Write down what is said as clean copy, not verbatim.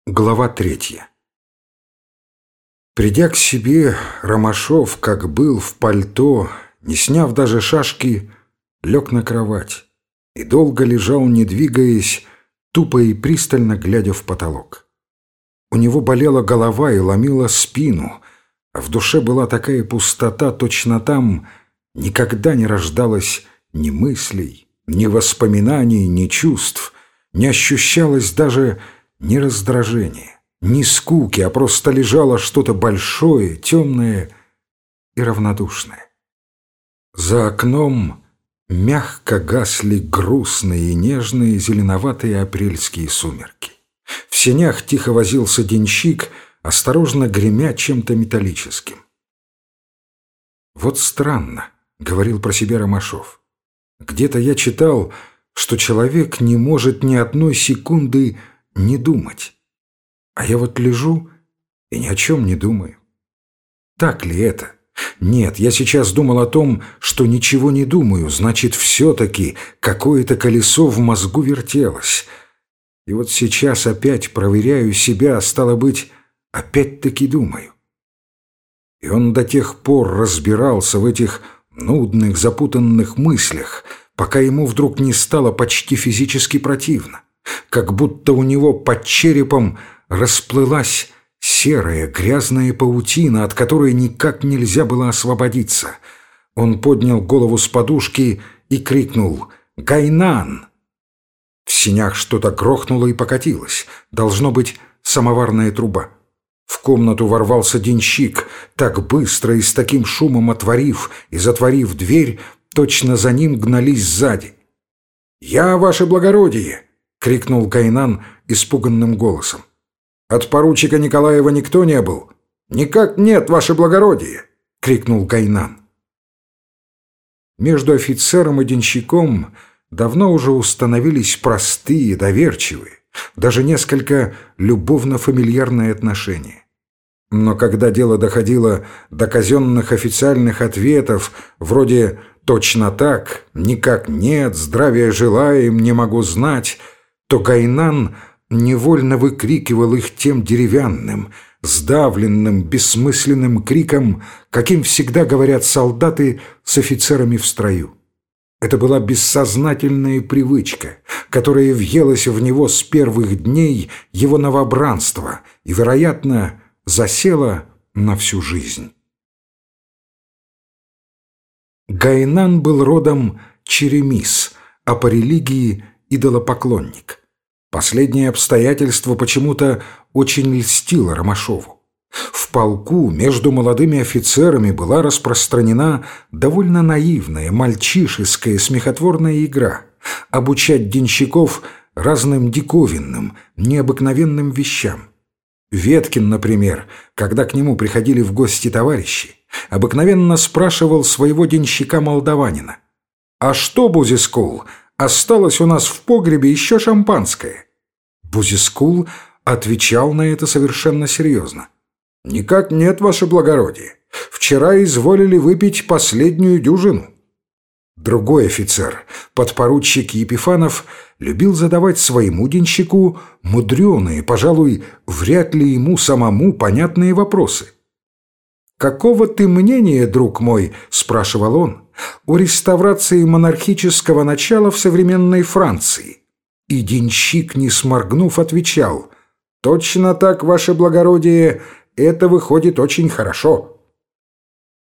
Глава 3. Придя к себе, Ромашов, как был, в пальто, не сняв даже шашки, лег на кровать и долго лежал, не двигаясь, тупо и пристально глядя в потолок. У него болела голова и ломила спину, а в душе была такая пустота, точно там никогда не рождалось ни мыслей, ни воспоминаний, ни чувств, не ощущалось даже ни раздражения, ни скуки, а просто лежало что-то большое, темное и равнодушное. За окном мягко гасли грустные и нежные зеленоватые апрельские сумерки. В сенях тихо возился денщик, осторожно гремя чем-то металлическим. «Вот странно», — говорил про себя Ромашов. «Где-то я читал, что человек не может ни одной секунды не думать. А я вот лежу и ни о чем не думаю. Так ли это? Нет, я сейчас думал о том, что ничего не думаю, значит, все-таки какое-то колесо в мозгу вертелось. И вот сейчас опять проверяю себя, стало быть, опять-таки думаю». И он до тех пор разбирался в этих нудных, запутанных мыслях, пока ему вдруг не стало почти физически противно, как будто у него под черепом расплылась серая грязная паутина, от которой никак нельзя было освободиться. Он поднял голову с подушки и крикнул «Гайнан!». В сенях что-то грохнуло и покатилось, должно быть, самоварная труба. В комнату ворвался денщик, так быстро и с таким шумом отворив и затворив дверь, точно за ним гнались сзади. «Я, ваше благородие!» — крикнул Гайнан испуганным голосом. «От поручика Николаева никто не был?» «Никак нет, ваше благородие!» — крикнул Гайнан. Между офицером и денщиком давно уже установились простые, доверчивые, даже несколько любовно-фамильярные отношения. Но когда дело доходило до казенных официальных ответов, вроде «точно так», «никак нет», «здравия желаем», «не могу знать», то Гайнан невольно выкрикивал их тем деревянным, сдавленным, бессмысленным криком, каким всегда говорят солдаты с офицерами в строю. Это была бессознательная привычка, которая въелась в него с первых дней его новобранства и, вероятно, засела на всю жизнь. Гайнан был родом черемис, а по религии идолопоклонник. Последнее обстоятельство почему-то очень льстило Ромашову. В полку между молодыми офицерами была распространена довольно наивная, мальчишеская, смехотворная игра — обучать денщиков разным диковинным, необыкновенным вещам. Веткин, например, когда к нему приходили в гости товарищи, обыкновенно спрашивал своего денщика-молдаванина: «А что, Бузискул, осталось у нас в погребе еще шампанское?» Бузискул отвечал на это совершенно серьезно: «Никак нет, ваше благородие. Вчера изволили выпить последнюю дюжину». Другой офицер, подпоручик Епифанов, любил задавать своему денщику мудреные, пожалуй, вряд ли ему самому понятные вопросы. «Какого ты мнения, друг мой, — спрашивал он, — о реставрации монархического начала в современной Франции?» И денщик, не сморгнув, отвечал: «Точно так, ваше благородие, это выходит очень хорошо».